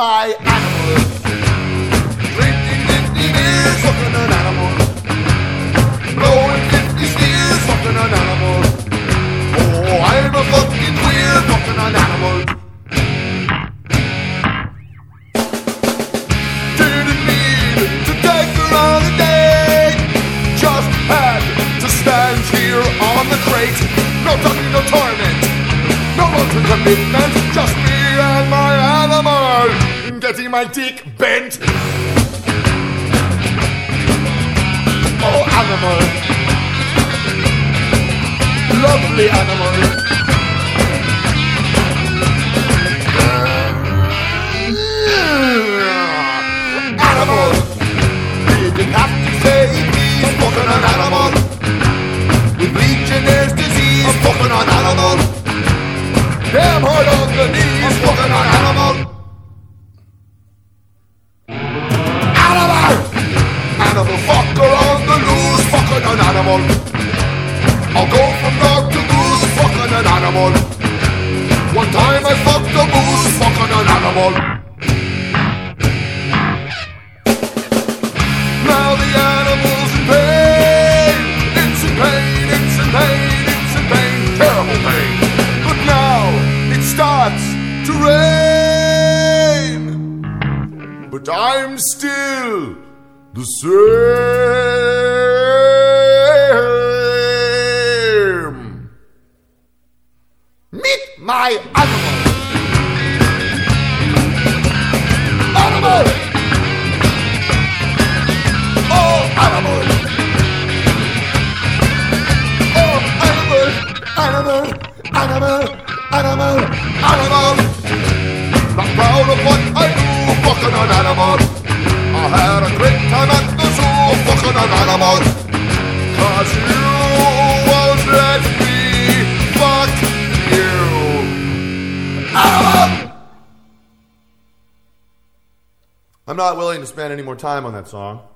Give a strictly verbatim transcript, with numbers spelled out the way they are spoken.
my animal. Drinking fifty beers, fucking an animal. Blowing fifty steers, fucking an animal. Oh, I'm a fucking queer, fucking an animal. Didn't need to take her on a date. Just had to stand here on the crate. No talking, no torment, no wanting commitment. Just me and my animal, getting my dick bent. Oh, animal, lovely animal. Animal, didn't have to say he's fucking an animal. With Legionnaire's disease, fucking an animal. Damn hard on the knees, fucking an animal. Animal, animal fucker on the loose, fucking an animal. I'll go from dog to goose, fucking an animal. One time I fucked a moose, fucking an animal. Now the animal's in pain. It's in pain, it's in pain, it's in pain, terrible pain. But now it starts to rain. But I'm still the same. Meet my animal. Animal. Animal, oh animal, animal, animal, animal, animal. Not proud of what I do, fucking an animal. I had a great time at the zoo, fucking an animal. Cause you won't let me fuck you, animal. I'm not willing to spend any more time on that song.